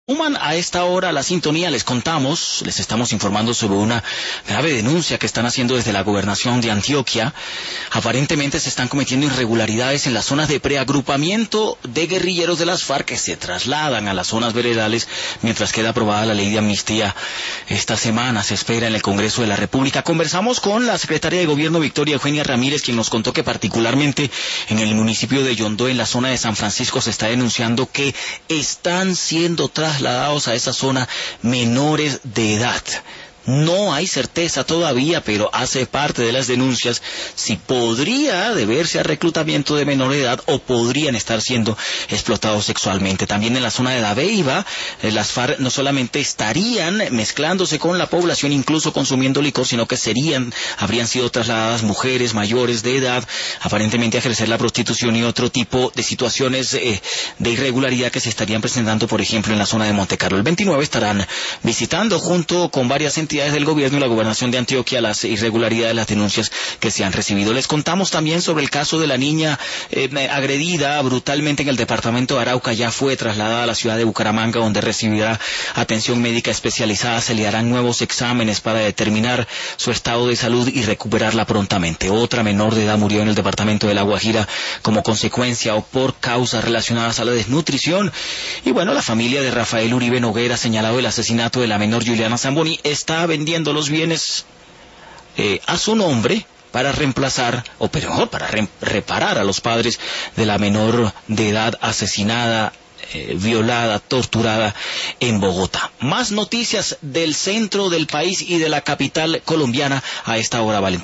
Suman a esta hora a la sintonía, les estamos informando sobre una grave denuncia que están haciendo desde la gobernación de Antioquia. Aparentemente se están cometiendo irregularidades en las zonas de preagrupamiento de guerrilleros de las FARC que se trasladan a las zonas veredales mientras queda aprobada la ley de amnistía. Esta semana se espera en el Congreso de la República. Conversamos con la secretaria de Gobierno Victoria Eugenia Ramírez, quien nos contó que particularmente en el municipio de Yondó, en la zona de San Francisco, se está denunciando que están siendo trasladados a esa zona menores de edad. No hay certeza todavía, pero hace parte de las denuncias si podría deberse a reclutamiento de menor edad o podrían estar siendo explotados sexualmente. También en la zona de Dabeiba, las FARC no solamente estarían mezclándose con la población, incluso consumiendo licor, sino que habrían sido trasladadas mujeres mayores de edad, aparentemente a ejercer la prostitución y otro tipo de situaciones de irregularidad que se estarían presentando, por ejemplo, en la zona de Montecarlo. El 29 estarán visitando junto con varias entidades del gobierno y la gobernación de Antioquia las irregularidades, las denuncias que se han recibido. Les contamos también sobre el caso de la niña agredida brutalmente en el departamento de Arauca. Ya fue trasladada a la ciudad de Bucaramanga, donde recibirá atención médica especializada. Se le harán nuevos exámenes para determinar su estado de salud y recuperarla prontamente. Otra menor de edad murió en el departamento de La Guajira como consecuencia o por causas relacionadas a la desnutrición. Y bueno, la familia de Rafael Uribe Noguera, señalado del asesinato de la menor Juliana Zamboni, está vendiendo los bienes a su nombre para reemplazar, o mejor, para reparar a los padres de la menor de edad asesinada, violada, torturada en Bogotá. Más noticias del centro del país y de la capital colombiana a esta hora, Valentín.